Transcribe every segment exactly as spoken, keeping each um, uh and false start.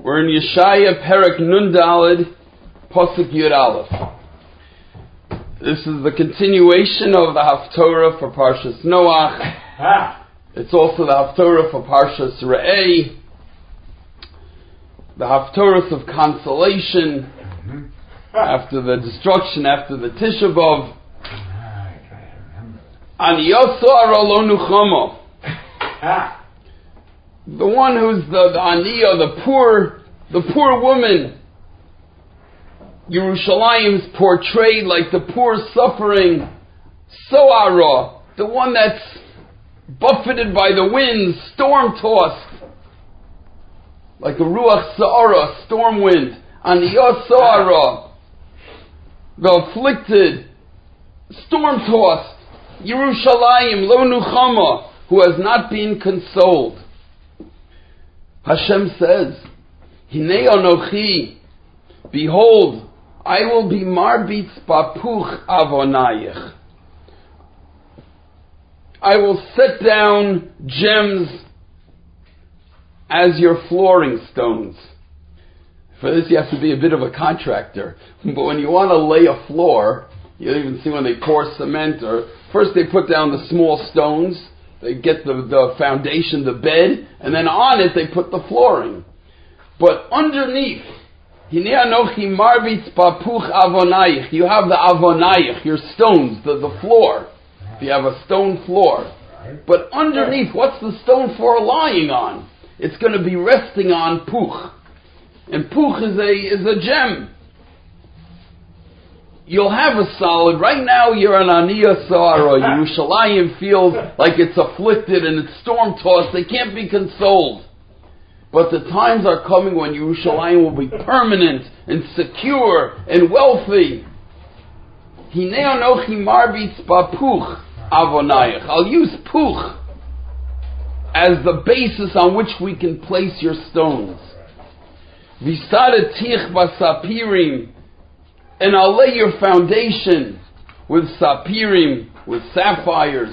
We're in Yeshaya, Perek Nun Daled, Pasuk Yud Aleph. This is the continuation of the Haftorah for Parshas Noach. It's also the Haftorah for Parshas Re'eh, the Haftorahs of consolation after the destruction, after the Tisha B'Av. Ani Yosar Lo Nuchamo. The one who's the, the Aniyah, the poor, the poor woman. Yerushalayim is portrayed like the poor suffering So'ara, the one that's buffeted by the winds, storm-tossed, like a Ruach Sa'ara, storm wind. Aniyah So'ara, the afflicted, storm-tossed, Yerushalayim Lo Nuchama, who has not been consoled. Hashem says, Hinei Anochi, behold, I will be marbitz bapuch avonayich. I will set down gems as your flooring stones. For this you have to be a bit of a contractor. But when you want to lay a floor, you don't even see when they pour cement, or first they put down the small stones, they get the, the foundation, the bed, and then on it they put the flooring. But underneath, you have the avonayich, your stones, the, the floor. If you have a stone floor. But underneath, what's the stone floor lying on? It's going to be resting on puch. And puch is a, is a gem. You'll have a solid. Right now you're an Aniyah Sa'ara. Yerushalayim feels like it's afflicted and it's storm-tossed. They can't be consoled. But the times are coming when Yerushalayim will be permanent and secure and wealthy. Hinei Anochi marbitz bapuch avonayich. I'll use puch as the basis on which we can place your stones. Visadatich basapirim. And I'll lay your foundation with sapirim, with sapphires.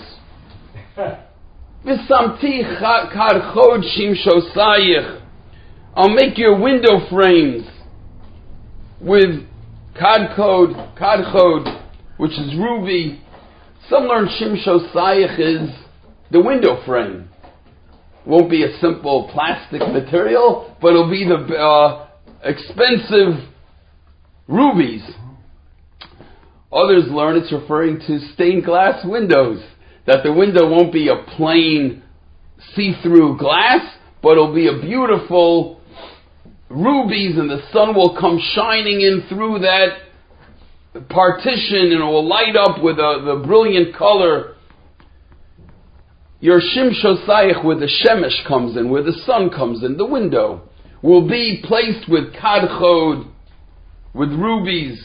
I'll make your window frames with kadchod, kadchod, which is ruby. Some learn shimshosayich is the window frame. Won't be a simple plastic material, but it'll be the uh, expensive rubies. Others learn it's referring to stained glass windows. That the window won't be a plain see-through glass, but it'll be a beautiful rubies, and the sun will come shining in through that partition and it will light up with a, the brilliant color. Your shimshosayich, where the shemesh comes in, where the sun comes in, the window, will be placed with kadchod, with rubies.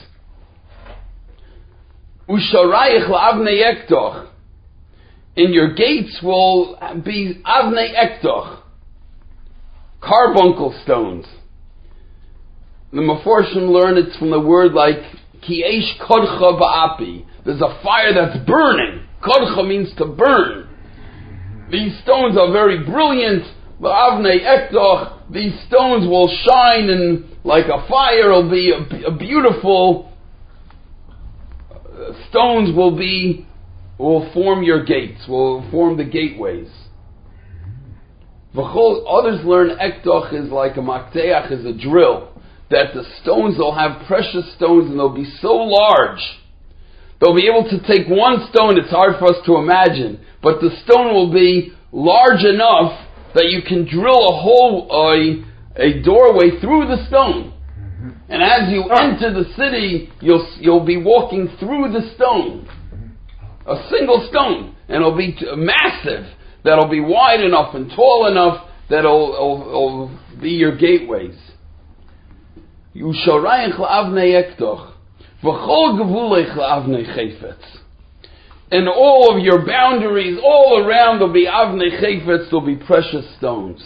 Usharayich la'avnei ektoch. And your gates will be avnei ektoch, carbuncle stones. The Meforshim learn it's from the word like ki eish kodcha ba'api. There's a fire that's burning. Kodcha means to burn. These stones are very brilliant. Avnei ektoch. These stones will shine and like a fire. It'll be a, a beautiful. Uh, stones will be will form your gates. Will form the gateways. V'chol, others learn ektoch is like a makteach, is a drill. That the stones, they'll have precious stones and they'll be so large. They'll be able to take one stone, it's hard for us to imagine, but the stone will be large enough that you can drill a hole, a, a doorway through the stone. And as you enter the city, you'll, you'll be walking through the stone. A single stone. And it'll be massive. That'll be wide enough and tall enough that it'll, it'll, it'll be your gateways. Yusharayich la'avnei ektoch, v'chol gevuleich la'avnei chayfetz. And all of your boundaries, all around, there'll be avnei chayfetz, there'll be precious stones.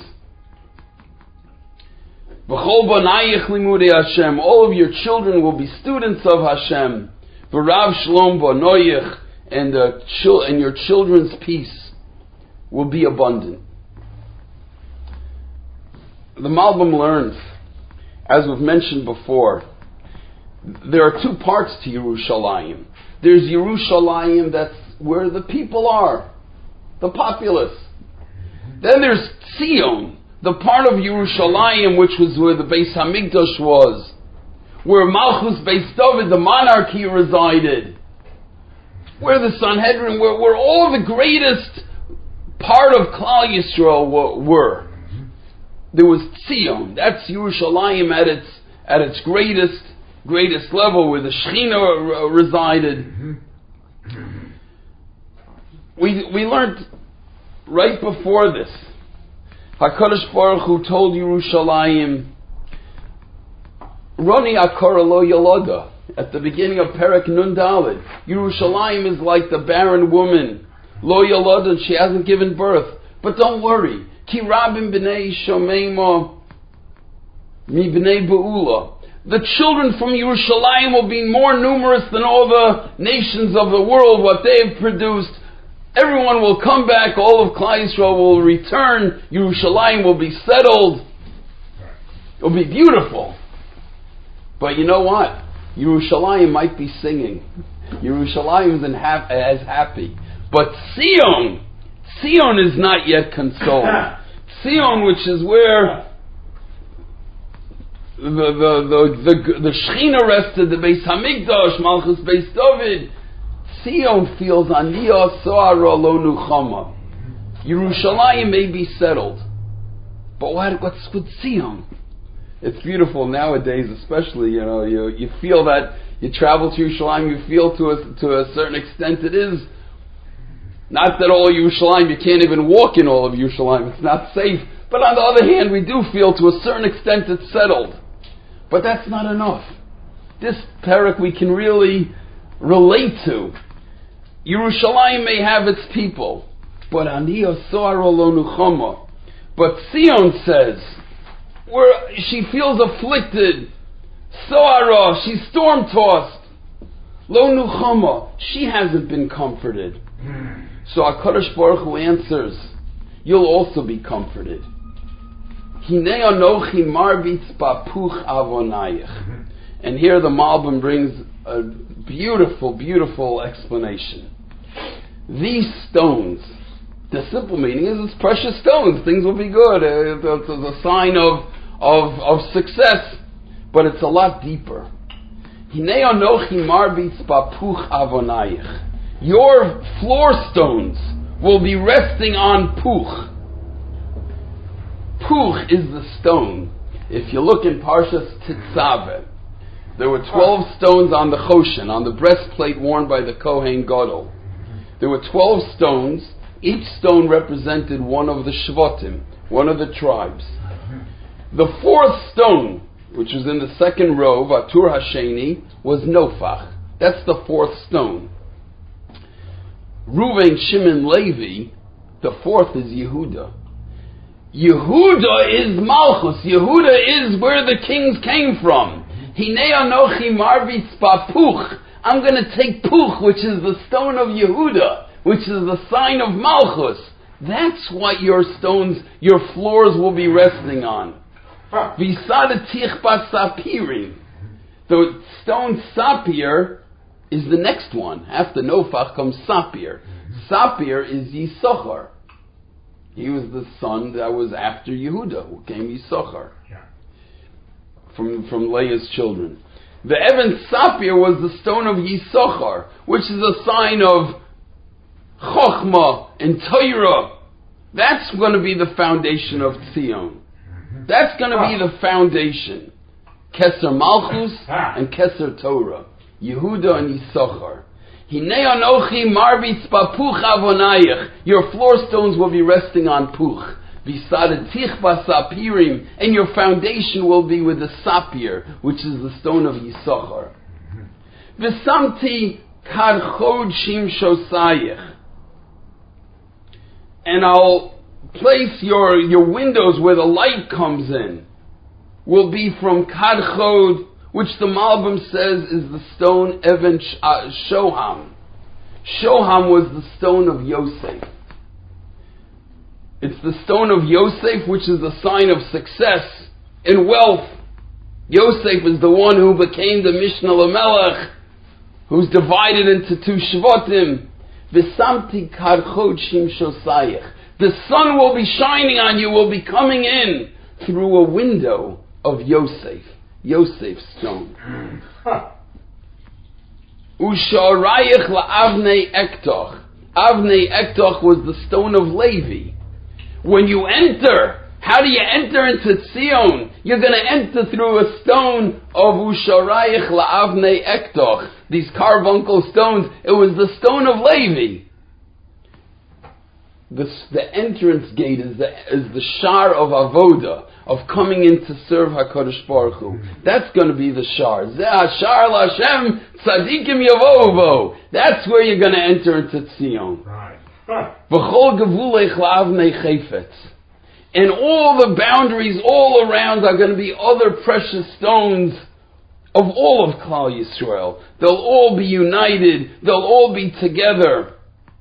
V'chol banayich limudei Hashem, all of your children will be students of Hashem. V'rav shalom banoyich, and the chil- and your children's peace will be abundant. The Malbim learns as we've mentioned before, there are two parts to Yerushalayim. There's Yerushalayim, that's where the people are, the populace. Then there's Tzion, the part of Yerushalayim which was where the Beis Hamikdash was, where Malchus Beis David, the monarchy, resided, where the Sanhedrin, where, where all the greatest part of Klal Yisrael were. There was Tzion. That's Yerushalayim at its at its greatest greatest level, where the Shechina resided. We we learned right before this, HaKadosh Baruch Hu told Yerushalayim, Roni Akora Lo Yoloda, at the beginning of Perek Nun Daled. Yerushalayim is like the barren woman, Lo Yoloda, she hasn't given birth. But don't worry, Ki Rabim B'nei Shomeima Mi B'nei Be'ula. The children from Yerushalayim will be more numerous than all the nations of the world, what they have produced. Everyone will come back, all of Klal Yisrael will return, Yerushalayim will be settled. It will be beautiful. But you know what? Yerushalayim might be singing. Yerushalayim isn't ha- as happy. But Tzion, Tzion is not yet consoled. Tzion, which is where the the the the, the Shechina rested, the Beis Hamikdash, Malchus Beis David. Tzion feels Aniyah Soara Lo Nuchama. Yerushalayim may be settled, but what, what's with Tzion? It's beautiful nowadays, especially. You know, you you feel that you travel to Yerushalayim, you feel to a to a certain extent it is. Not that all Yerushalayim, you can't even walk in all of Yerushalayim, it's not safe. But on the other hand, we do feel to a certain extent it's settled. But that's not enough. This parak we can really relate to. Yerushalayim may have its people, but Aniyah Soara Lo Nuchama. But Tzion says, where she feels afflicted, Soara, she's storm-tossed. Lo Nuchama, she hasn't been comforted. So HaKadosh Baruch Hu answers, you'll also be comforted. Hinei anochi marbitz bapuch avonayich. And here the Malbim brings a beautiful, beautiful explanation. These stones, the simple meaning is it's precious stones, things will be good, it's a sign of, of, of success, but it's a lot deeper. Hinei anochi marbitz bapuch avonayich. Your floor stones will be resting on Puch. Puch is the stone. If you look in Parshas Tetzaveh, there were twelve stones on the Choshen, on the breastplate worn by the Kohen Gadol. There were twelve stones. Each stone represented one of the Shvatim, one of the tribes. The fourth stone, which was in the second row, Vatur Hasheni, was Nofach. That's the fourth stone. Reuven, Shimon, Levi, the fourth is Yehuda. Yehuda is Malchus. Yehuda is where the kings came from. Hinei anochi marbitz bapuch. I'm going to take Puch, which is the stone of Yehuda, which is the sign of Malchus. That's what your stones, your floors will be resting on. Visadatich basapirim. The stone sapir is the next one. After Nofach comes Sapir. Sapir is Yisachar. He was the son that was after Yehuda, who came Yisachar. Yeah. From, from Leah's children. The Evan Sapir was the stone of Yisachar, which is a sign of Chochmah and Torah. That's going to be the foundation of Tzion. That's going to be the foundation. Keser Malchus and Keser Torah. Yehuda and Yisachar. Hinei anochi marbitz bapuch avonayich. Your floor stones will be resting on Puch. Visadetich basapirim. And your foundation will be with the sapir, which is the stone of Yisachar. V'samti karchod shim shosayich. And I'll place your, your windows where the light comes in. Will be from karchod, which the Malbim says is the stone Even uh, Shoham. Shoham was the stone of Yosef. It's the stone of Yosef, which is a sign of success and wealth. Yosef is the one who became the Mishnah Lamelech, who's divided into two Shvatim. V'samti karchot shimshosayich. The sun will be shining on you, will be coming in through a window of Yosef. Yosef's stone. Usharayich la'avnei ektoch. Avnei ektoch was the stone of Levi. When you enter, how do you enter into Tzion? You're going to enter through a stone of Usharayich la'avnei ektoch. These carbuncle stones, it was the stone of Levi. The, the entrance gate is the, is the shar of avoda, of coming in to serve HaKadosh Baruch Hu. That's going to be the shar. Zeh shar l'Hashem tzadikim yavovo. That's where you're going to enter into Tzion. V'chol gevulech la'avnei chayfetz. And all the boundaries all around are going to be other precious stones of all of Klal Yisrael. They'll all be united. They'll all be together.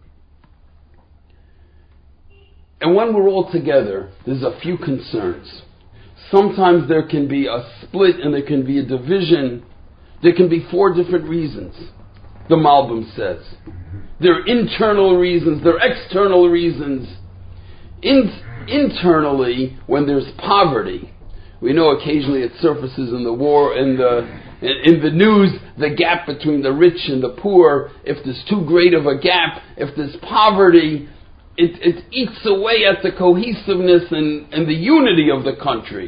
And when we're all together, there's a few concerns. Sometimes there can be a split and there can be a division. There can be four different reasons, the Malbim says. There are internal reasons, there are external reasons. In, internally, when there's poverty, we know occasionally it surfaces in the war, in the in, in the news, the gap between the rich and the poor. If there's too great of a gap, if there's poverty, It, it eats away at the cohesiveness and, and the unity of the country.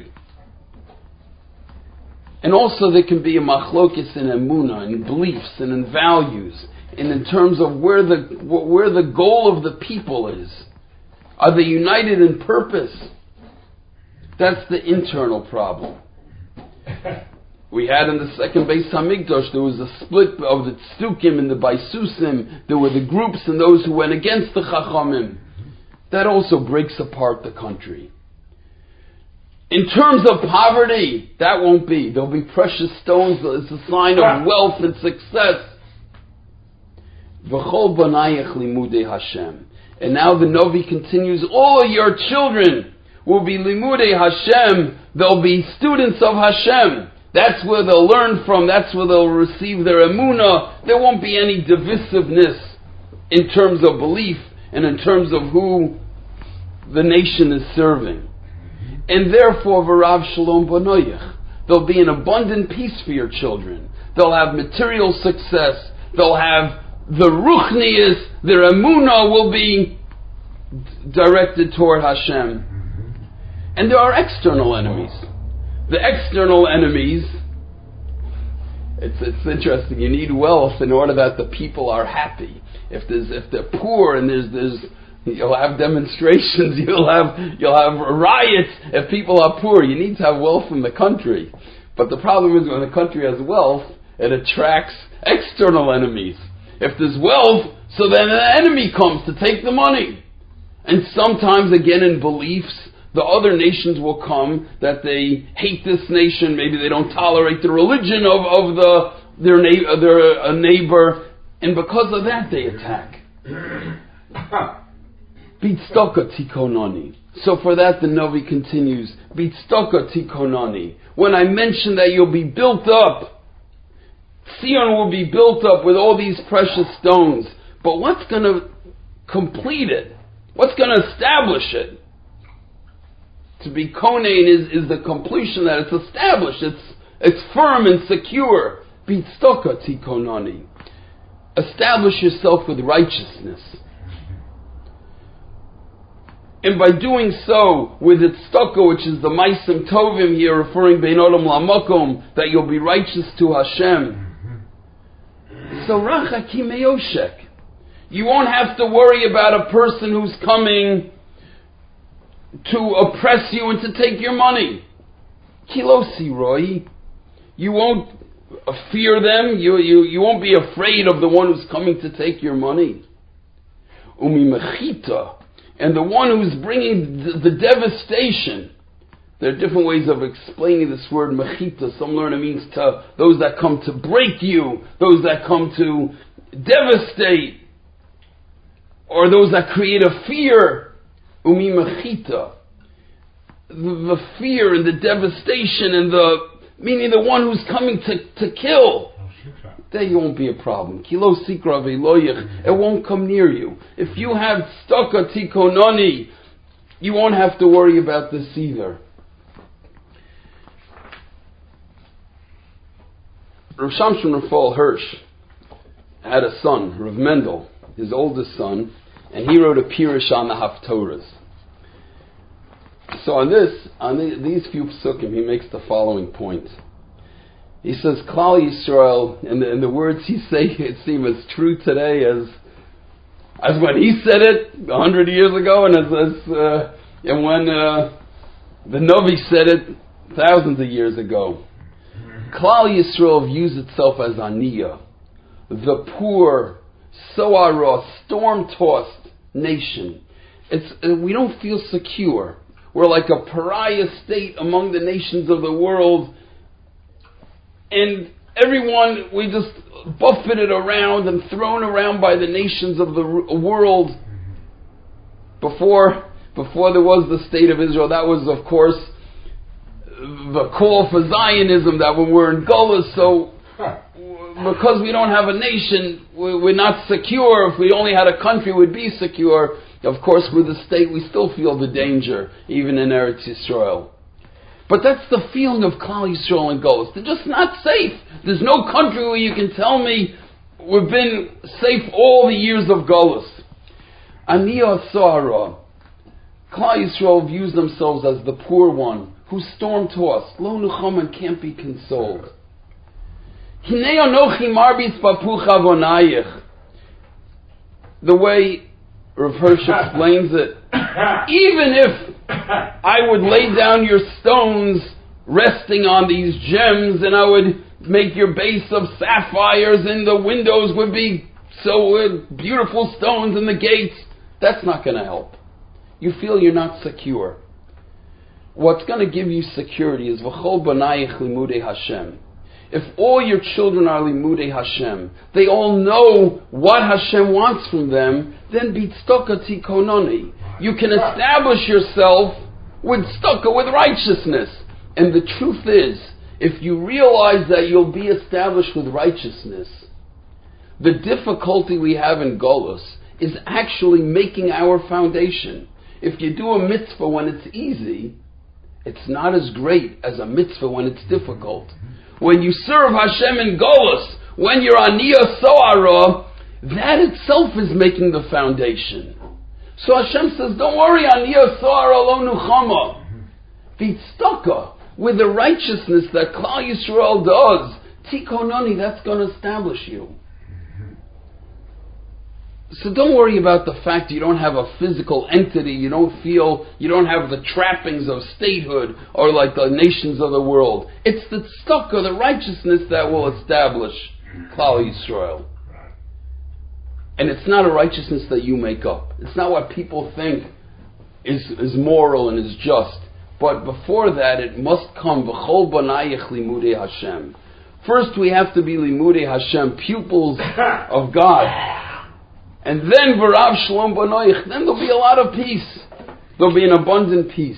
And also there can be a machlokes in emunah, in beliefs and in values, and in terms of where the where the goal of the people is. Are they united in purpose? That's the internal problem. We had in the second Beis Hamikdash, there was a split of the Tzdukim and the Baisusim. There were the groups and those who went against the Chachamim. That also breaks apart the country. In terms of poverty, that won't be. There'll be precious stones. It's a sign of wealth and success. V'chol banayich limudei Hashem. And now the Novi continues, all of your children will be limudei Hashem. They'll be students of Hashem. That's where they'll learn from. That's where they'll receive their emunah. There won't be any divisiveness in terms of belief and in terms of who the nation is serving. And therefore, v'rav shalom banoyach. There'll be an abundant peace for your children. They'll have material success. They'll have the ruchnius. Their emunah will be directed toward Hashem. And there are external enemies. The external enemies, it's it's interesting. You need wealth in order that the people are happy. If there's if they're poor and there's there's you'll have demonstrations, you'll have you'll have riots. If people are poor, you need to have wealth in the country. But the problem is when the country has wealth, it attracts external enemies. If there's wealth, so then an enemy comes to take the money. And sometimes again in beliefs, the other nations will come that they hate this nation. Maybe they don't tolerate the religion of, of the their, na- their uh, neighbor, and because of that they attack. Bitstoka tikononi. So for that the Novi continues, Bitstoka tikononi. When I mention that you'll be built up, Zion will be built up with all these precious stones. But what's going to complete it? What's going to establish it? To be konein is, is the completion that it's established. It's it's firm and secure. Bitstoka tikononi. Establish yourself with righteousness. And by doing so, with its tzedakah, which is the Maisim Tovim here, referring Bein Olam Lamakom, that you'll be righteous to Hashem. So Rachaki Meyoshek. You won't have to worry about a person who's coming to oppress you and to take your money. Kilosi Roy. You won't fear them. You, you, you won't be afraid of the one who's coming to take your money. Umi Mechita. And the one who's bringing the, the devastation. There are different ways of explaining this word Mechita. Some learn it means to those that come to break you. Those that come to devastate. Or those that create a fear. Umi mechita, the, the fear and the devastation and the meaning the one who's coming to, to kill, then you won't be a problem. Kilo sikra ve'loyich, it won't come near you. If you have staka tikononi, you won't have to worry about this either. Rav Shamshon Raphael Hirsch had a son, Rav Mendel, his oldest son, and he wrote a Pirush on the Haftorahs. So on this, on the, these few psukim, he makes the following point. He says, Klal Yisrael, and the, and the words he say it seem as true today as as when he said it a hundred years ago, and as, as uh, and when uh, the Novi said it thousands of years ago. Klal Yisrael views itself as Aniyah, the poor, Soara, storm-tossed nation. It's uh, we don't feel secure. We're like a pariah state among the nations of the world, and everyone, we just buffeted around and thrown around by the nations of the world. Before, before there was the state of Israel, that was, of course, the call for Zionism, that when we're in Golas, so because we don't have a nation, we're not secure. If we only had a country, we'd be secure. Of course, with the state, we still feel the danger, even in Eretz Yisrael. But that's the feeling of Klal Yisrael and Golas. They're just not safe. There's no country where you can tell me we've been safe all the years of Golas. Aniyah Soara. Klal Yisrael views themselves as the poor one, who's storm-tossed, lo nucham, and can't be consoled. Hinei anochi marbis bapuch avonayich. The way Rav Hirsch explains it, even if I would lay down your stones resting on these gems, and I would make your base of sapphires, and the windows would be so uh, beautiful stones, and the gates, that's not going to help. You feel you're not secure. What's going to give you security is v'chol banayich limudei Hashem. If all your children are limudei Hashem, they all know what Hashem wants from them, then bitstoka tikononi. You can establish yourself with stoka, with righteousness. And the truth is, if you realize that you'll be established with righteousness, the difficulty we have in Golos is actually making our foundation. If you do a mitzvah when it's easy, it's not as great as a mitzvah when it's difficult. When you serve Hashem in Golos, when you're Aniyah Soara, that itself is making the foundation. So Hashem says, don't worry, Aniyah Soara lo nuchama. V'tztaka, with the righteousness that Klal Yisrael does, tikononi, that's going to establish you. So don't worry about the fact you don't have a physical entity, you don't feel, you don't have the trappings of statehood or like the nations of the world. It's the tzedakah, the righteousness that will establish Klal Yisrael. And it's not a righteousness that you make up. It's not what people think is, is moral and is just. But before that, it must come v'chol banayich limudei Hashem. First we have to be limudei Hashem, pupils of God. And then, V'rav Shalom Banoich, then there'll be a lot of peace. There'll be an abundant peace.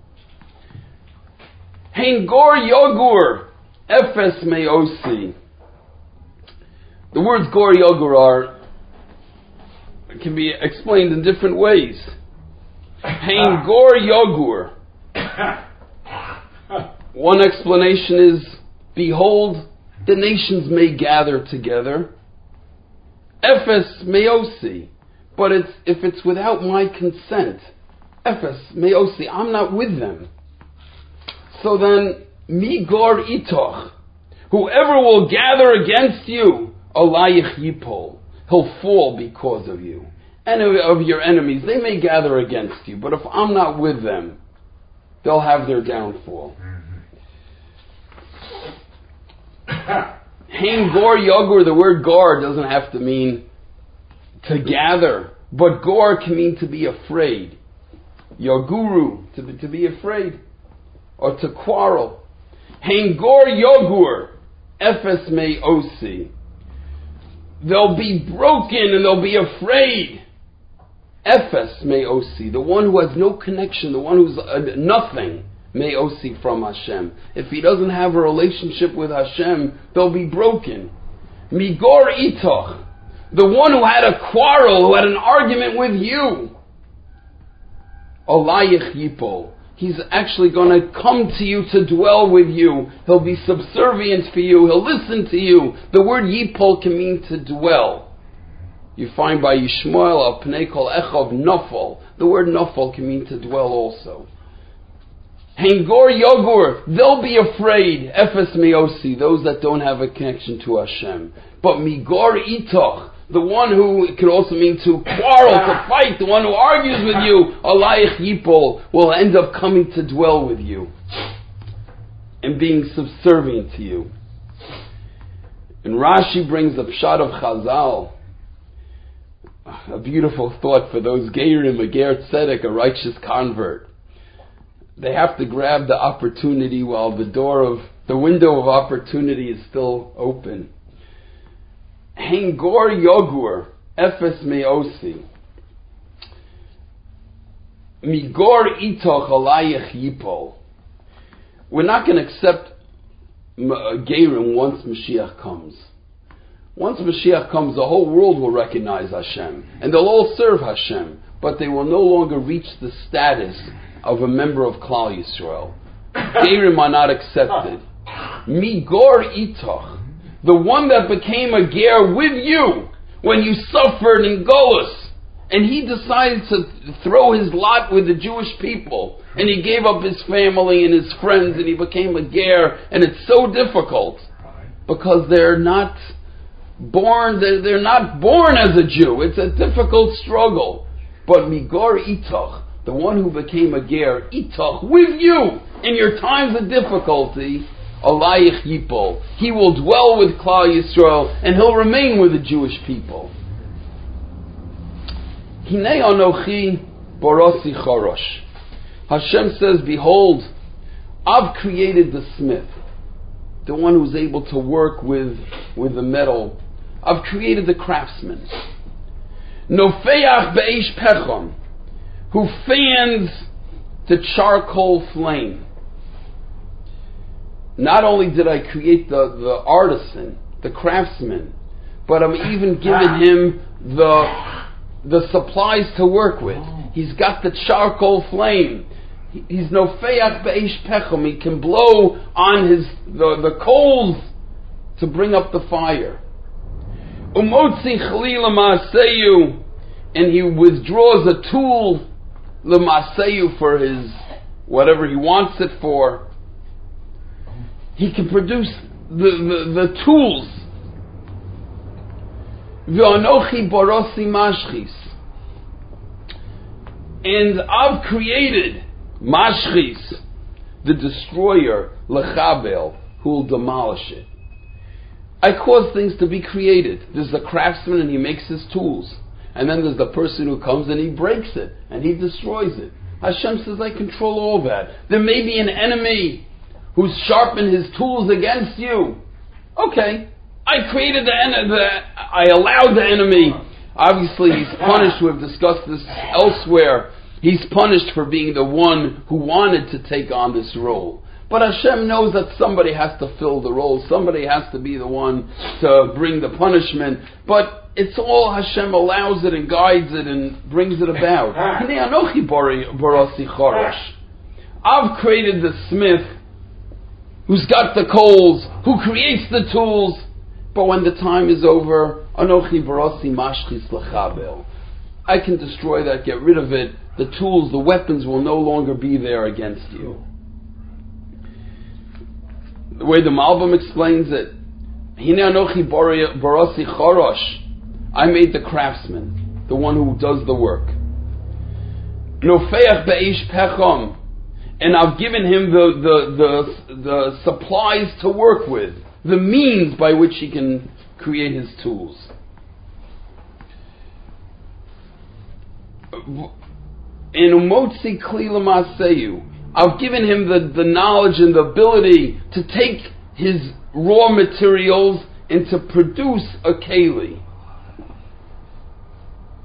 Hein Gor Yogur, Efes Meosi. The words Gor Yogur are, can be explained in different ways. Hein Gor Yogur. One explanation is, behold, the nations may gather together. Efes meosi, but it's if it's without my consent. Efes meosi, I'm not with them. So then, mi gor itoch, whoever will gather against you, alayich yipol, he'll fall because of you. And of your enemies, they may gather against you, but if I'm not with them, they'll have their downfall. Hein gor yogur, the word gor doesn't have to mean to gather, but gor can mean to be afraid. Yoguru, to be, to be afraid, or to quarrel. Hein gor yogur, efes me osi. They'll be broken and they'll be afraid. Efes me osi, the one who has no connection, the one who's uh, nothing. me'osi from Hashem. If he doesn't have a relationship with Hashem, they'll be broken. Migor itoch, the one who had a quarrel, who had an argument with you. Olayich yipol, he's actually going to come to you to dwell with you. He'll be subservient for you. He'll listen to you. The word yipol can mean to dwell. You find by Yishmael al Pnei Kol Echov nofal. The word nofal can mean to dwell also. Hengor yogur, they'll be afraid. Efes meosi, those that don't have a connection to Hashem. But migor itoch, the one who, it could also mean to quarrel, to fight, the one who argues with you, alayich yipol, will end up coming to dwell with you and being subservient to you. And Rashi brings the pshat of Chazal, a beautiful thought for those Geirim, a Ger Tzedek, a righteous convert. They have to grab the opportunity while the door of, the window of opportunity is still open. Hengor yogur, efes meosi. Migor itoch alayich yipol. We're not going to accept Geirim once Mashiach comes. Once Mashiach comes, the whole world will recognize Hashem, and they'll all serve Hashem, but they will no longer reach the status of a member of Klal Yisrael. Geirim are not accepted. Migor itoch, the one that became a ger with you when you suffered in Golus, and he decided to throw his lot with the Jewish people, and he gave up his family and his friends, and he became a ger, and it's so difficult because they're not born. They're, they're not born as a Jew. It's a difficult struggle. But migor itoch, the one who became a ger, itoch, with you in your times of difficulty, alayich yipol, he will dwell with Klal Yisrael and he'll remain with the Jewish people. Hinei anochi borosi chorosh. Hashem says, behold, I've created the smith, the one who's able to work with, with the metal. I've created the craftsman. Nofeach be'esh pechon, who fans the charcoal flame. Not only did I create the, the artisan, the craftsman, but I'm even giving him the, the supplies to work with. He's got the charcoal flame. He's nofeach be'esh pechom. He can blow on his the, the coals to bring up the fire. Umotzi chalila ma'aseyu, and he withdraws a tool l'ma'aseyu for his whatever he wants it for. He can produce the, the, the tools. V'anochi borosi mashchis, and I've created mashchis, the destroyer, lechabel, who will demolish it. I cause things to be created. There's the craftsman and he makes his tools. And then there's the person who comes and he breaks it and he destroys it. Hashem says, I control all that. There may be an enemy who's sharpened his tools against you. Okay, I created the enemy, I allowed the enemy. Obviously he's punished, we've discussed this elsewhere. He's punished for being the one who wanted to take on this role. But Hashem knows that somebody has to fill the role. Somebody has to be the one to bring the punishment. But it's all Hashem allows it and guides it and brings it about. I've created the smith who's got the coals, who creates the tools. But when the time is over, Anochi barasi mashchis lechabel, I can destroy that, get rid of it. The tools, the weapons will no longer be there against you. The way the Malbim explains it, Hine anochi barasi chorosh, I made the craftsman, the one who does the work. Nofeach be'esh pechom, and I've given him the, the, the, the supplies to work with, the means by which he can create his tools. In umotzi kli l'maseyu, I've given him the, the knowledge and the ability to take his raw materials and to produce a keli.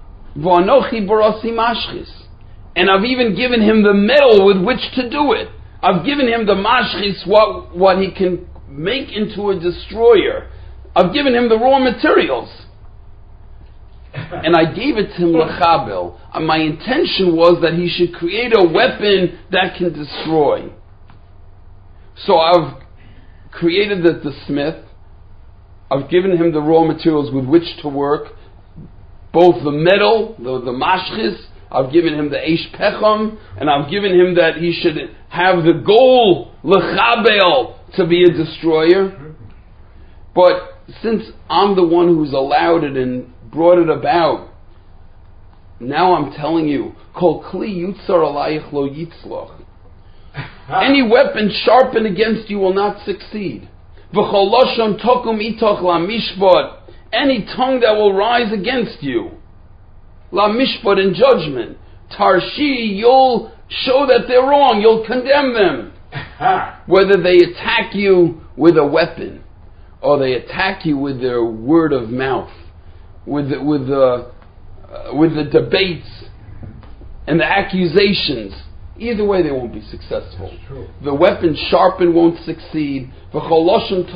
V'anochi barasi mashchis, and I've even given him the metal with which to do it. I've given him the mashchis, what, what he can make into a destroyer. I've given him the raw materials. And I gave it to him l'chabel. And my intention was that he should create a weapon that can destroy. So I've created the, the smith. I've given him the raw materials with which to work. Both the metal, the, the mashchis. I've given him the eish pecham. And I've given him that he should have the goal, l'chabel, to be a destroyer. But since I'm the one who's allowed it and brought it about, now I'm telling you, kol kli yutzar alayich lo yitzloch. Any weapon sharpened against you will not succeed. V'chol loshon tokum itoch la mishpat. Any tongue that will rise against you, la mishpat, in judgment, tarshi, you'll show that they're wrong. You'll condemn them. Whether they attack you with a weapon, or they attack you with their word of mouth, with the, with the uh, with the debates and the accusations. Either way, they won't be successful. The weapon sharpened won't succeed. And the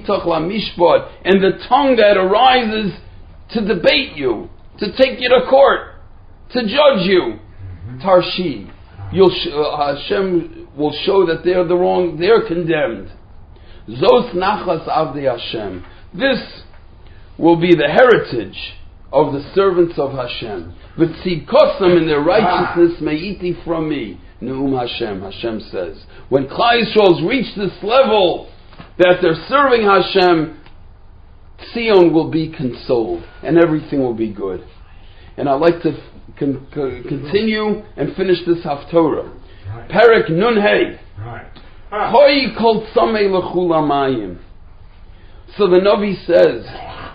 tongue that arises to debate you, to take you to court, to judge you, Tarshi, you'll sh- uh, Hashem will show that they're the wrong, they're condemned. Zos nachas avdei Hashem. This will be the heritage of the servants of Hashem. V'tzidkosam, in their righteousness, me'iti from me. Ne'um Hashem, Hashem says. When Klal Yisrael's reach this level that they're serving Hashem, Tzion will be consoled and everything will be good. And I'd like to con- con- continue and finish this Haftorah. Perek Nun Hey. Hoi kol tzamei l'chul hamayim. So the Navi says,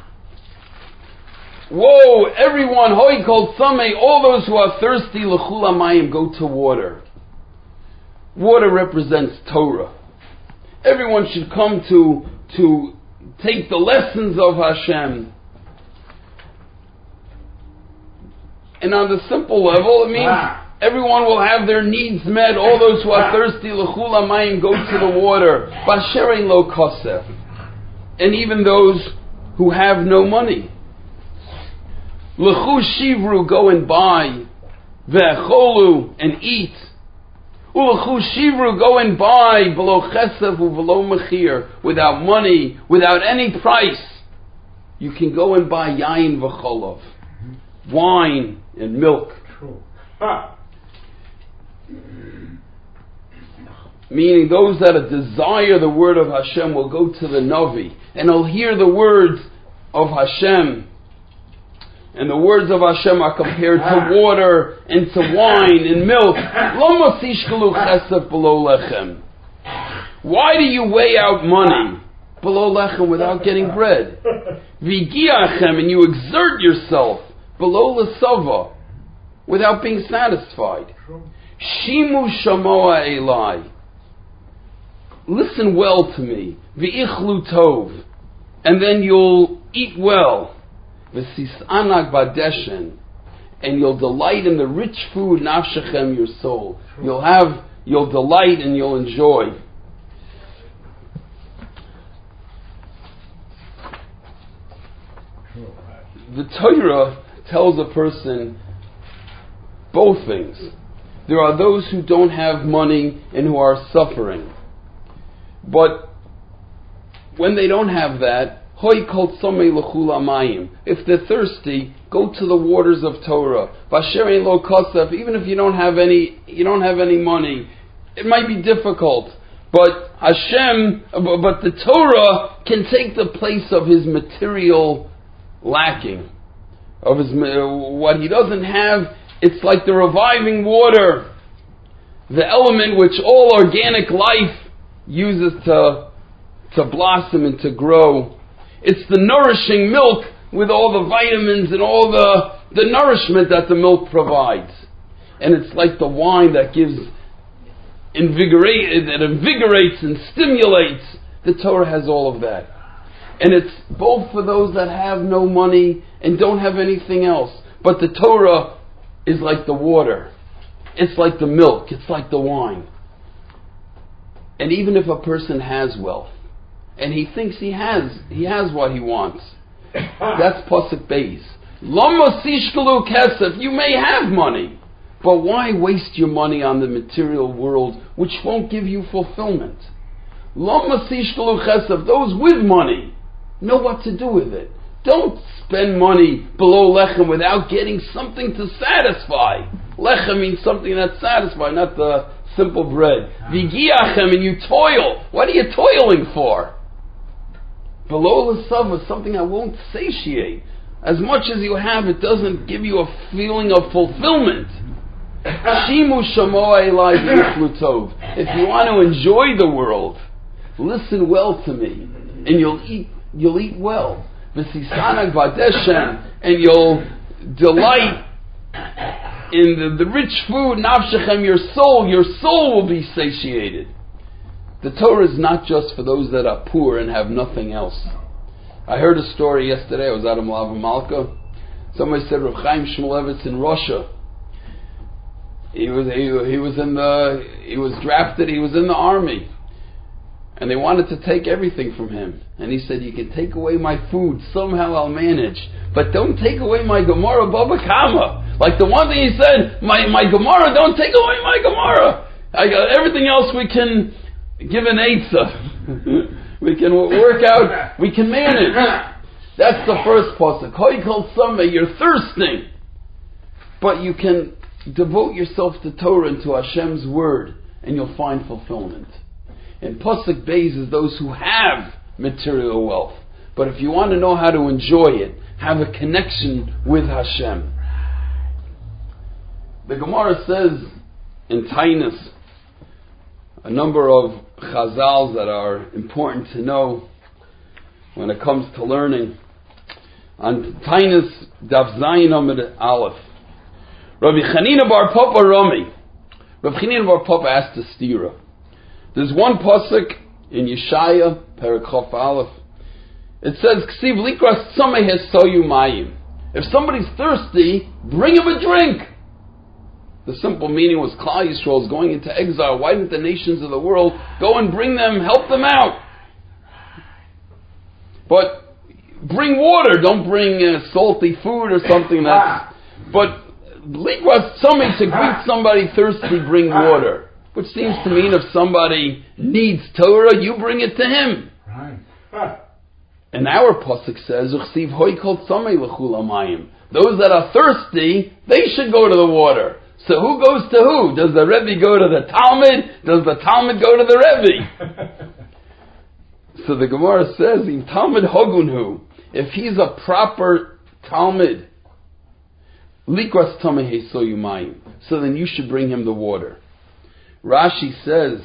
whoa, everyone, hoi kol tzamei, all those who are thirsty, l'chul hamayim, go to water. Water represents Torah. Everyone should come to, to take the lessons of Hashem. And on the simple level, it means everyone will have their needs met. All those who are thirsty, l'chul hamayim, go to the water. Basherein lo kosef. And even those who have no money. L'chu shivru, go and buy. Ve'echolu, and eat. U'l'chu shivru, go and buy. V'lo chesef u'v'lo mechir, without money, without any price. You can go and buy yain v'cholov, wine and milk. Meaning those that desire the word of Hashem will go to the Navi and they'll hear the words of Hashem. And the words of Hashem are compared to water and to wine and milk. Why do you weigh out money below lechem without getting bread? Vigiachem, and you exert yourself below lesava without being satisfied. Shimu shamoa elai. Listen well to me. V'ichlu tov. And then you'll eat well. V'sisanag badeshen. And you'll delight in the rich food, nafshechem, your soul. You'll have, you'll delight and you'll enjoy. The Torah tells a person both things. There are those who don't have money and who are suffering. But when they don't have that, hoi kol tzomei l'chul hamayim. If they're thirsty, go to the waters of Torah. Basherein lo kosef. Even if you don't have any, you don't have any money, it might be difficult. But Hashem, but the Torah can take the place of his material lacking, of his what he doesn't have. It's like the reviving water, the element which all organic life uses to to blossom and to grow. It's the nourishing milk with all the vitamins and all the, the nourishment that the milk provides. And it's like the wine that gives invigorate that invigorates and stimulates. The Torah has all of that. And it's both for those that have no money and don't have anything else. But the Torah is like the water. It's like the milk. It's like the wine. And even if a person has wealth, and he thinks he has, he has what he wants, that's Pasuk Beis. Lama sishkalu kesef, you may have money, but why waste your money on the material world which won't give you fulfillment? Lama sishkalu kesef, those with money know what to do with it. Don't spend money below lechem without getting something to satisfy. Lechem means something that satisfies, not the simple bread. Vigiachem, and you toil. What are you toiling for? Below l'sava, something that won't satiate. As much as you have, it doesn't give you a feeling of fulfillment. Shimu shamoa elai v'yichlu tov. If you want to enjoy the world, listen well to me, and you'll eat. You'll eat well. V'sisanak v'adeshem, and you'll delight in the, the rich food. Nafshechem, your soul. Your soul will be satiated. The Torah is not just for those that are poor and have nothing else. I heard a story yesterday. I was at a Malava Malka. Somebody said Rav Chaim Shmulevitz in Russia. He was he, he was in the he was drafted. He was in the army, and they wanted to take everything from him. And he said, "You can take away my food. Somehow I'll manage, but don't take away my Gemara Baba Kama." Like the one thing he said, "My my Gemara, don't take away my Gemara. I got everything else we can." Give an eitzah. We can work out, we can manage. That's the first pasuk. Hoi kol sameh, you're thirsting. But you can devote yourself to Torah and to Hashem's word, and you'll find fulfillment. And pasuk beis is those who have material wealth. But if you want to know how to enjoy it, have a connection with Hashem. The Gemara says in Tainus, a number of chazals that are important to know when it comes to learning. On Tainus Daf Zayin Amud Aleph, Rabbi Chanina Bar Papa Rami, Rabbi Chanina Bar Papa asked a stira. There's one pasuk in Yeshaya Perek Chof Aleph. It says, "Ksiv likras tzameh hesoyu mayim." If somebody's thirsty, bring him a drink. The simple meaning was Klal Yisrael is going into exile. Why didn't the nations of the world go and bring them, help them out? But bring water. Don't bring uh, salty food or something that's... But likras tzameh, to greet somebody thirsty, bring water. Which seems to mean if somebody needs Torah, you bring it to him. Right. And our pasuk says, "Uchsiv hoi kol tzameh l'chul hamayim." Those that are thirsty, they should go to the water. So who goes to who? Does the Rebbe go to the Talmud? Does the Talmud go to the Rebbe? So the Gemara says, in Talmud Hogunhu, if he's a proper Talmud, Likras Tameh Hesoyu Mayim, so then you should bring him the water. Rashi says,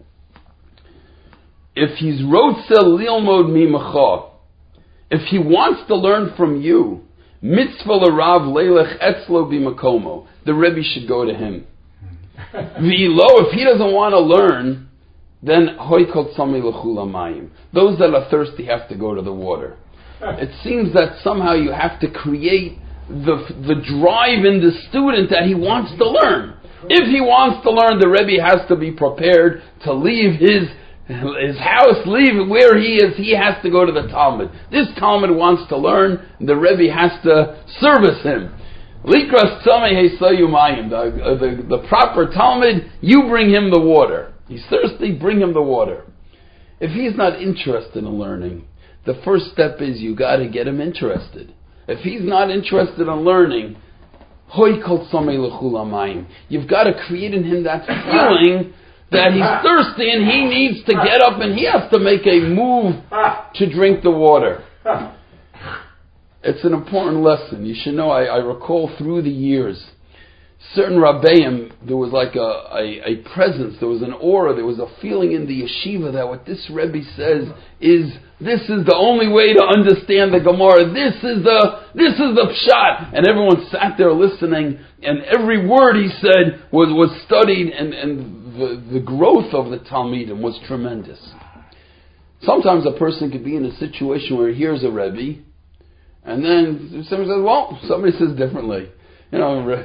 if he's Rotzel Lilmod Mimacha, if he wants to learn from you, Mitzvah l'Rav Leilech Etzlo Bimakomo, the Rebbe should go to him. V'ilo, if he doesn't want to learn, then Hoi Kol Tzameh L'chul Hamayim. Those that are thirsty have to go to the water. It seems that somehow you have to create the the drive in the student that he wants to learn. If he wants to learn, the Rebbe has to be prepared to leave his his house, leave where he is. He has to go to the Talmud. This Talmud wants to learn, the Rebbe has to service him. Likras tzameh hesayu mayim. The the proper Talmud, you bring him the water. He's thirsty, bring him the water. If he's not interested in learning, the first step is you got to get him interested. If he's not interested in learning, hoi kol tzameh l'chul hamayim. You've got to create in him that feeling that he's thirsty and he needs to get up and he has to make a move to drink the water. It's an important lesson. You should know, I, I recall through the years, certain Rabbeim, there was like a, a, a presence, there was an aura, there was a feeling in the yeshiva that what this Rebbe says is, this is the only way to understand the Gemara, this is the, this is the pshat. And everyone sat there listening, and every word he said was, was studied, and, and the, the growth of the Talmidim was tremendous. Sometimes a person could be in a situation where he hears a Rebbe, and then somebody says, well, somebody says differently. You know,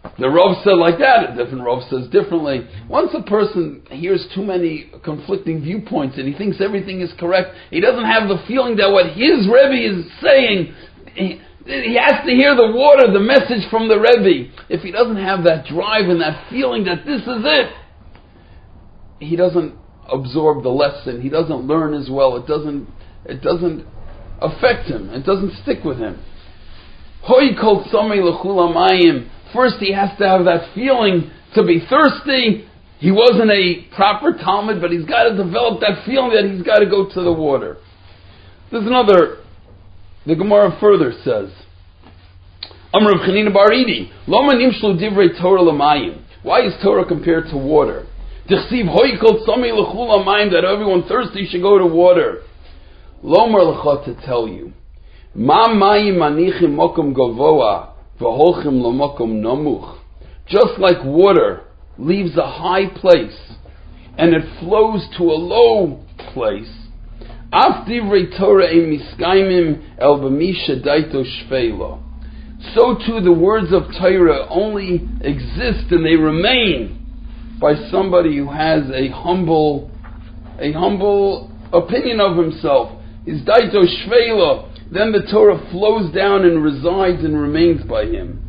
The Rav said like that, a different Rav says differently. Once a person hears too many conflicting viewpoints and he thinks everything is correct, he doesn't have the feeling that what his Rebbe is saying, he, he has to hear the water, the message from the Rebbe. If he doesn't have that drive and that feeling that this is it, he doesn't absorb the lesson, he doesn't learn as well, it doesn't, it doesn't affect him, it doesn't stick with him. Hoi kol tzomei l'chul hamayim. First he has to have that feeling to be thirsty. He wasn't a proper Talmud, but he's got to develop that feeling that he's got to go to the water. There's another, the Gemara further says, Amr Rav Chanina bar Idi, Loma nimshlu divrei Torah l'mayim. Why is Torah compared to water? Tichsiv hoi kol tzomei l'chul hamayim, that everyone thirsty should go to water. Lomar l'cha, to tell you, Ma mayim manichim mokum gavoa, v'holchim l'mokum namuch. Just like water leaves a high place and it flows to a low place, af divrei Torah ein miskaimim el b'misha daito shveilo. So too the words of Torah only exist and they remain by somebody who has a humble, a humble opinion of himself. Is daito shveilo. Then the Torah flows down and resides and remains by him.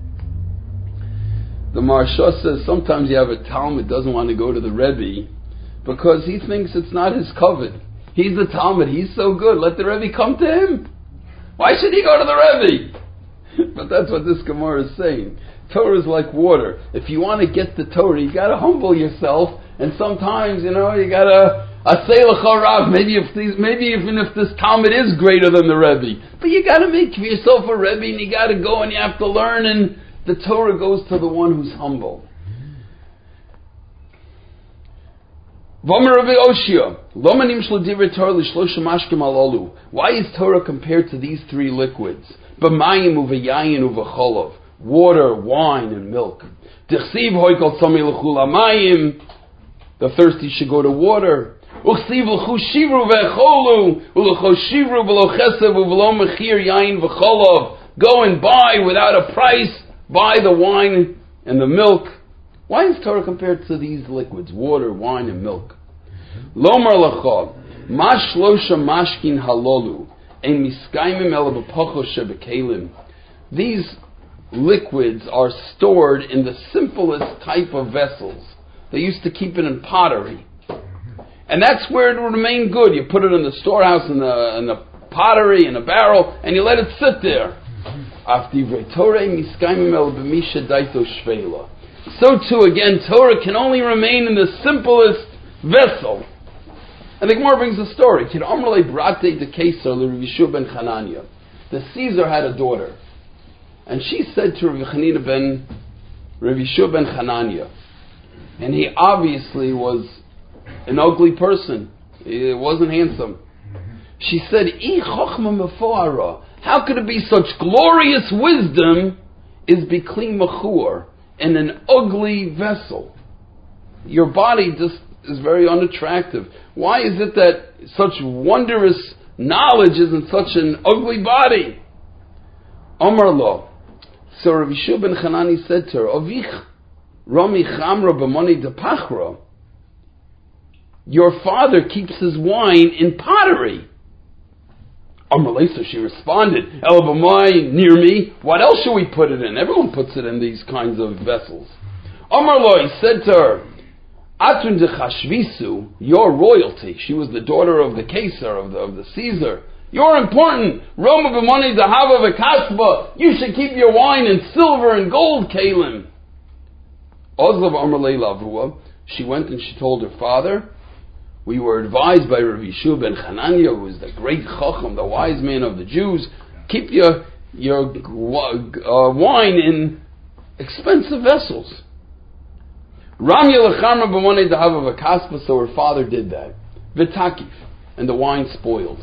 The Maharsha says sometimes you have a Talmud doesn't want to go to the Rebbe because he thinks it's not his covet. He's the Talmud, he's so good, let the Rebbe come to him. Why should he go to the Rebbe? But that's what this Gemara is saying. Torah is like water. If you want to get the Torah, you got to humble yourself, and sometimes, you know, you got to Asay l'cha Rav, maybe if these, maybe even if this Talmud is greater than the Rebbe, but you got to make for yourself a Rebbe, and you got to go and you have to learn, and the Torah goes to the one who's humble. V'omer Rabbi Oshia, Lo manimshlu divrei Torah l'shlosha mashkim alolu. Why is Torah compared to these three liquids? B'mayim u'v'yayin u'v'cholov, water, wine, and milk. Tichsiv hoi kol tzomei l'chul hamayim, the thirsty should go to water. Uchsiv l'chu shivru v'echolu, u'lecho shivru v'lo chesev u'v'lo mechir yayin v'cholov. Go and buy without a price, buy the wine and the milk. Why is Torah compared to these liquids, water, wine, and milk? Lomar l'cha, ma shlosha mashkin halolu, ein miskaimim ela b'pocho shebekelim. These liquids are stored in the simplest type of vessels. They used to keep it in pottery. And that's where it will remain good. You put it in the storehouse, in the, in the pottery, in a barrel, and you let it sit there. So too, again, Torah can only remain in the simplest vessel. And the Gemara brings a story. The Caesar had a daughter. And she said to Rav Chanina ben Rav Yeshua ben Chananya, and he obviously was an ugly person. He wasn't handsome. She said, "I chochma mefoara. How could it be such glorious wisdom is bikli machur in an ugly vessel? Your body just is very unattractive. Why is it that such wondrous knowledge is in such an ugly body?" Amar lo. So Rav Yeshua ben Chanani said to her, "Avich Rami Chamra b'moni de Pachra. Your father keeps his wine in pottery." So she responded, "El b'mai, near me. What else should we put it in? Everyone puts it in these kinds of vessels." Amar lo, he said to her, "Atun de Chashvisu, your royalty." She was the daughter of the Caesar, of the, of the Caesar. "You're important. Roma b'moni dahava v'kasba. You should keep your wine in silver and gold kalim." Ozlav Amar Lavua. She went and she told her father, "We were advised by Rav Yeshua ben Chananya, who was the great Chacham, the wise man of the Jews, keep your your uh, wine in expensive vessels." Ramya lechamra b'monei dahava v'kaspa. So her father did that. V'takif, and the wine spoiled.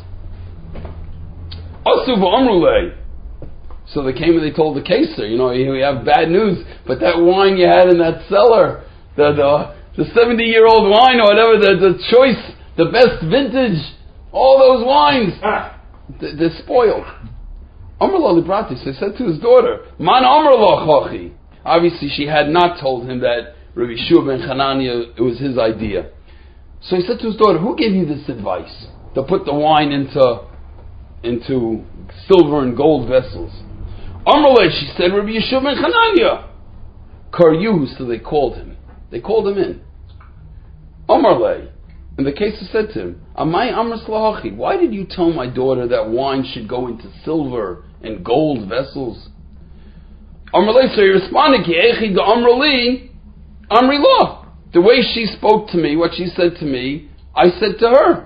Asu v'amrulei. So they came and they told the Caesar, you know, we have bad news, but that wine you had in that cellar, the the, the seventy-year-old wine or whatever, the, the choice, the best vintage, all those wines, they, they're spoiled. Amar lo libratis, he said to his daughter, "Man amar lo chochi." Obviously, she had not told him that Rabbi Yeshua ben Chananya, it was his idea. So he said to his daughter, who gave you this advice to put the wine into into silver and gold vessels? Amrle, she said, Rabbi Yeshua ben Chananya. Karyu, so they called him. They called him in. Amrle, and the Kesef said to him, Amai Amr Slahachi, why did you tell my daughter that wine should go into silver and gold vessels? Amrle, so he responded, Ki echi da Amrli, Amri lo. The way she spoke to me, what she said to me, I said to her.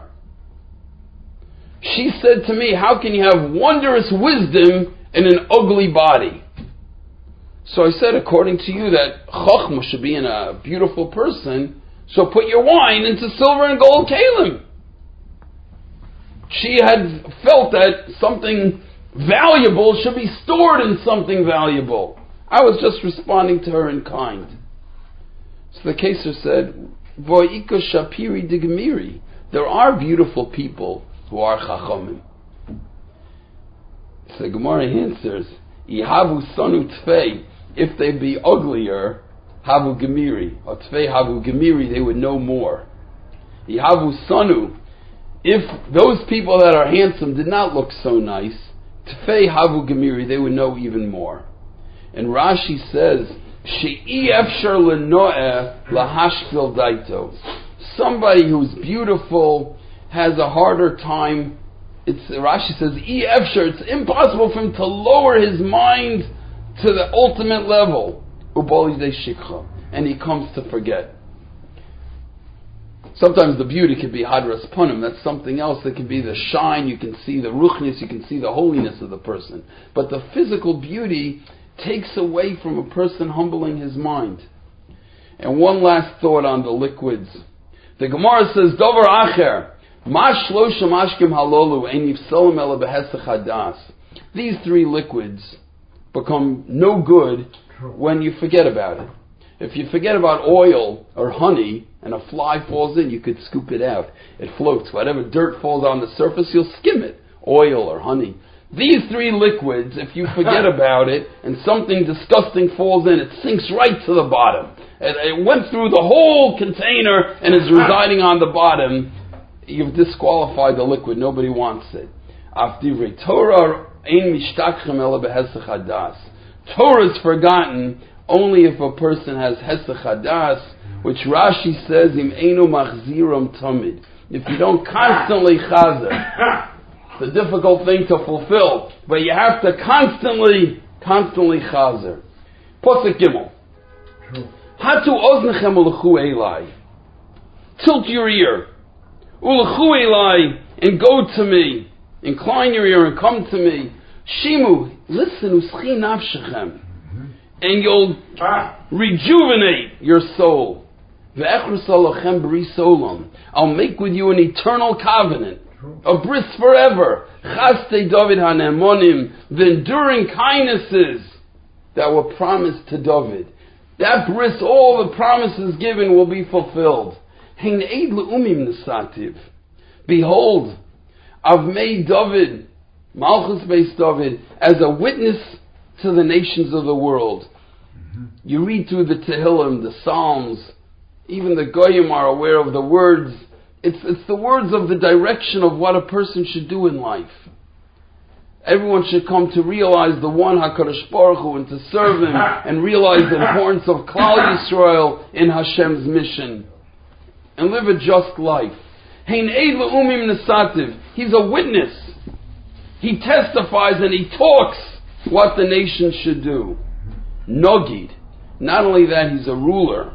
She said to me, how can you have wondrous wisdom in an ugly body? So I said, according to you, that Chachma should be in a beautiful person, so put your wine into silver and gold kalim. She had felt that something valuable should be stored in something valuable. I was just responding to her in kind. So the Kesef said, Vo'ika Shapiri Digmiri. There are beautiful people who are Chachamim. So the Gemara answers, Ihavu Sanu Tfei. If they be uglier, Havu Gemiri. Or Tfei Havu Gemiri, they would know more. Ihavu Sanu. If those people that are handsome did not look so nice, Tfei Havu Gemiri, they would know even more. And Rashi says, She'i efshar lenoeh lahashpil daito. Somebody who's beautiful has a harder time. It's Rashi says, E efshar, it's impossible for him to lower his mind to the ultimate level. Ubali de shikha, and he comes to forget. Sometimes the beauty can be hadras punim. That's something else. That can be the shine. You can see the ruchnis. You can see the holiness of the person. But the physical beauty takes away from a person humbling his mind. And one last thought on the liquids. The Gemara says, Dover acher, mash shlosha mashkim halolu ein yifsalem ela behesach hadas. These three liquids become no good when you forget about it. If you forget about oil or honey and a fly falls in, you could scoop it out. It floats. Whatever dirt falls on the surface, you'll skim it. Oil or honey. These three liquids, if you forget about it and something disgusting falls in, it sinks right to the bottom. It, it went through the whole container and is residing on the bottom. You've disqualified the liquid. Nobody wants it. Torah Torah is forgotten only if a person has hesach hadas, which Rashi says, Im einu machziram tamid. If you don't constantly chazer. It's a difficult thing to fulfill, but you have to constantly, constantly chazer. Pasuk Gimel. Hatu oznechem ulechu elai. Tilt your ear. Ulechu elai, and go to me. Incline your ear and come to me. Shimu, listen, uschi nafshechem. And you'll rejuvenate your soul. Ve'echrus alachem b'ris olam. I'll make with you an eternal covenant. A bris forever. Chaste David hanemonim, the enduring kindnesses that were promised to David. That bris, all the promises given will be fulfilled. Hein eid le'umim nesativ. Behold, I've made David, Malchus Beis David, as a witness to the nations of the world. Mm-hmm. You read through the Tehillim, the Psalms, even the Goyim are aware of the words. It's, it's the words of the direction of what a person should do in life. Everyone should come to realize the one HaKadosh Baruch Hu and to serve Him and realize the importance of Klal Yisrael in Hashem's mission and live a just life. Hein eid le'umim nesativ. He's a witness. He testifies and he talks what the nation should do. Nogid. Not only that, he's a ruler.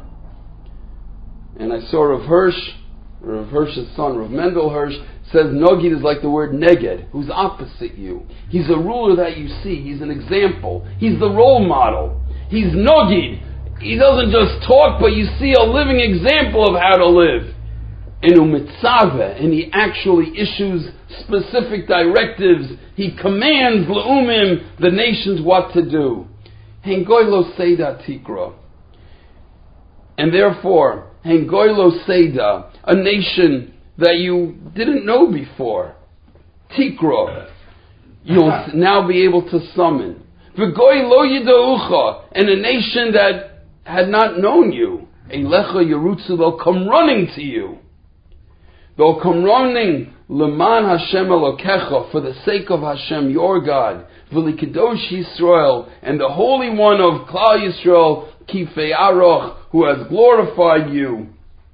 And I saw Rav Hirsch, Rav Hirsch's son, Rav Mendel Hirsch, says Nogid is like the word neged, who's opposite you. He's a ruler that you see. He's an example. He's the role model. He's Nogid. He doesn't just talk, but you see a living example of how to live. And umitzaveh, and he actually issues specific directives. He commands le'umim, the nations, what to do. Hengoy lo seida tikra. And therefore, Hengoy lo seida, a nation that you didn't know before. Tikra. You'll now be able to summon. V'goy lo yidaucha, and a nation that had not known you. Eilecha yerutzu, they'll come running to you. They'll come running, Leman Hashem Elokecha, for the sake of Hashem, your God. V'likadosh Yisrael, and the Holy One of Klal Yisrael, Kifei Aroch, who has glorified you.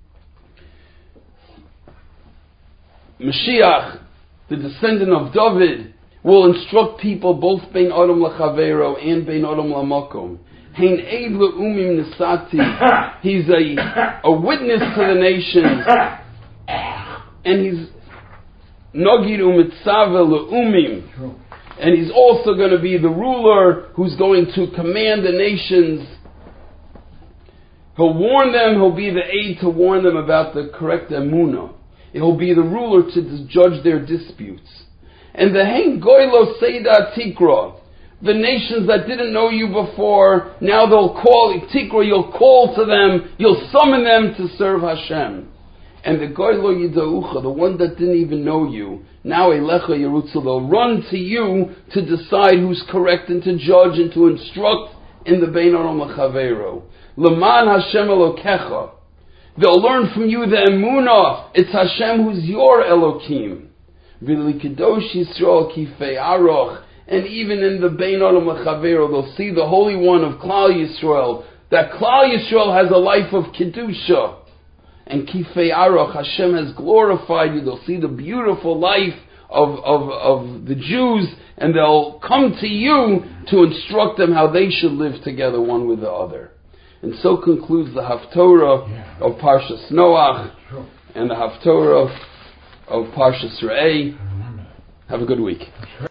Mashiach, the descendant of David, will instruct people both Bein Adam L'Chaveiro and Bein Adam L'Makom. Hein Eid L'Umim Nisati. He's a, a witness to the nations. And he's Nogid Umitzave L'Umim. And he's also going to be the ruler who's going to command the nations. He'll warn them, he'll be the aid to warn them about the correct emunah. He'll be the ruler to judge their disputes. And the Hein Goylo Seida Tikra, the nations that didn't know you before, now they'll call, Tikra, you'll call to them, you'll summon them to serve Hashem. And the Goylo Yidaucha, the one that didn't even know you, now Eilecha Yerutzu, they'll run to you to decide who's correct and to judge and to instruct in the Bein Adam L'Chaveiro. Leman Hashem Elokecha. They'll learn from you the emunah. It's Hashem who's your Elokim. V'likadosh Yisrael Kifei Aroch. And even in the Bein Adam L'Chaveiro, they'll see the Holy One of Klal Yisrael. That Klal Yisrael has a life of Kedusha. And Kifei Aroch, Hashem has glorified you. They'll see the beautiful life of, of, of the Jews, and they'll come to you to instruct them how they should live together one with the other. And so concludes the Haftorah of Parshas Noach and the Haftorah of Parshas Re'eh. Have a good week.